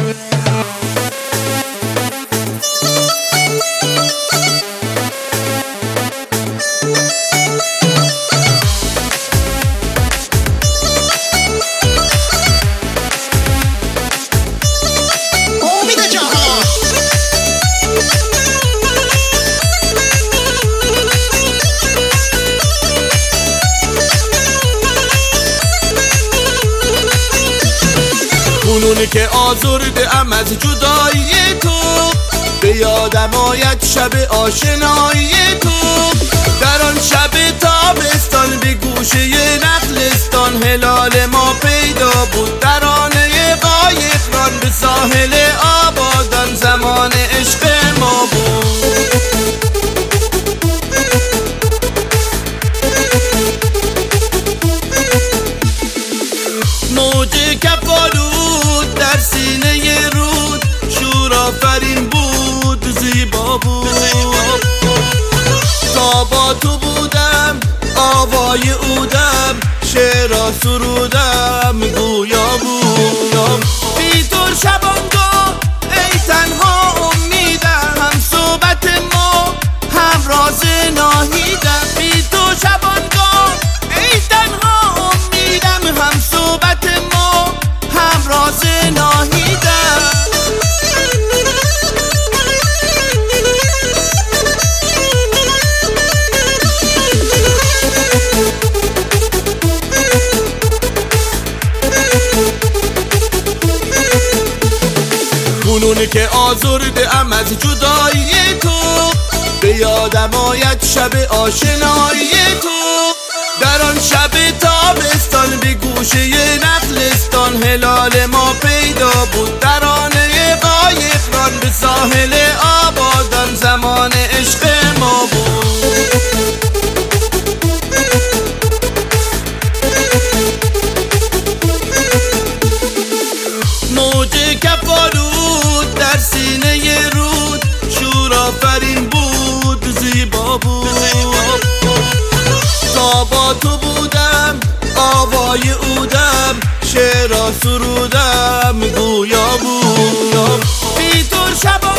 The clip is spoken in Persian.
اونی که آزرده ام از جدایی تو، به یادم آید شب آشنایی تو. در آن شب تابستان به گوشه نخلستان، هلال ما پیدا بود ترانه قایقران. به ساحل آبادان زمان عشق ما بود. موج کفالود در سینه رود، شور آفرین بود، زیبا بود. تا با تو بودم آوای اودم، شعرا سرودم گویا بودم. بی تو شبانگاه ای تنها امیدم، هم صحبت ما هم راز ناهیدم. بی تو شبانگاه ای تنها امیدم، هم صحبت ما هم راز ناهیدم. اونی که آزرده ام از جدایی تو، به یادم آید شب آشنایی تو. در آن شب تابستان به گوشه نخلستان، هلال ما پیدا بود ترانه قایقران. به ساحل آبادان زمان عشق ما بود. موج کفالود در سینه رود، شور آفرین بود، زیبا بود. تا با تو بودم آوای اودم، شعرا سرودم گویا بودم. بی تو شب